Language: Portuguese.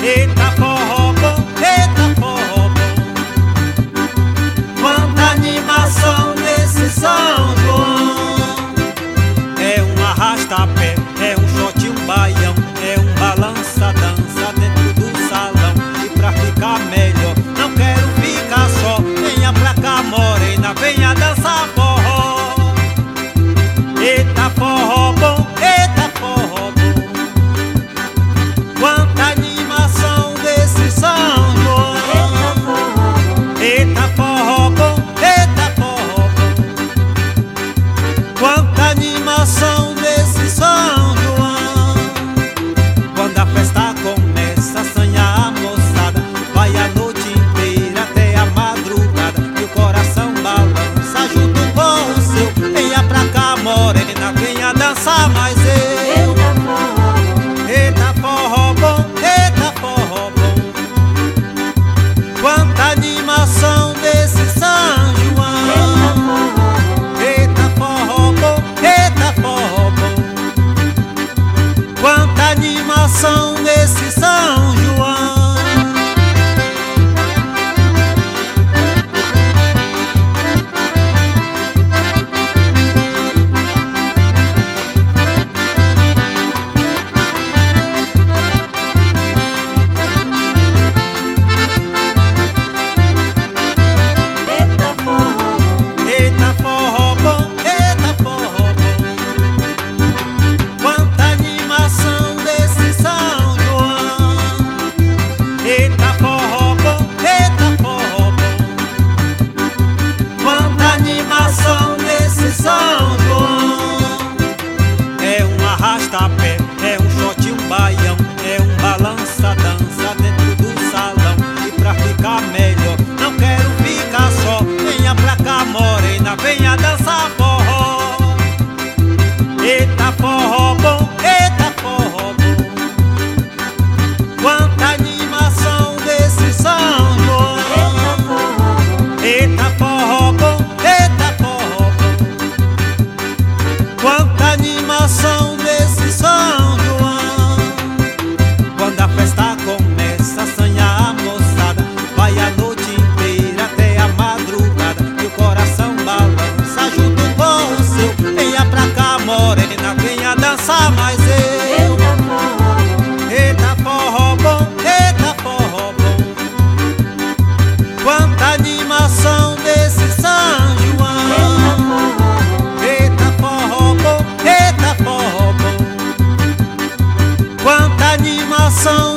Eita forró bom, eita forró bom. Quanta animação nesse São João. É um arrasta-pé, é um shot, um baião, é um balança-dança dentro do salão. E pra ficar melhor, não quero ficar só. Venha pra cá, morena, venha dançar forró. Eita forró bom, eita forró bom. Quanta animação desse São João. Eita forró bom, eita forró bom. Quanta animação desse São João. Quando a festa começa, assanha a moçada, vai a noite inteira até a madrugada. E o coração balança junto com o seu. Venha pra cá, morena, venha dançar mais eu. Eita forró bom, eita forró bom. Quanta animação desse São João. Eita forró bom, eita forró bom. Quanta animação desse São João. Eita forró bom, eita forró bom. Quanta animação desse São João. Eita forró bom, eita forró bom. Quanta animação desse São João. É um arrasta-pé, é um shot, um baião, é um balança-dança dentro do salão. E pra ficar melhor, não quero ficar só. Venha pra cá, morena, venha dançar forró. Eita forró bom, eita forró bom. Quanta animação desse São João. Eita forró bom, eita forró bom. Quanta animação desse São João. Quando a festa começa, assanha a moçada, vai a noite inteira até a madrugada. E o coração balança junto com o seu. Venha pra cá, morena, venha dançar mais eu. Eita forró bom, eita forró bom. Quanta animação desse São João. Eita forró bom, eita forró bom. Quanta animação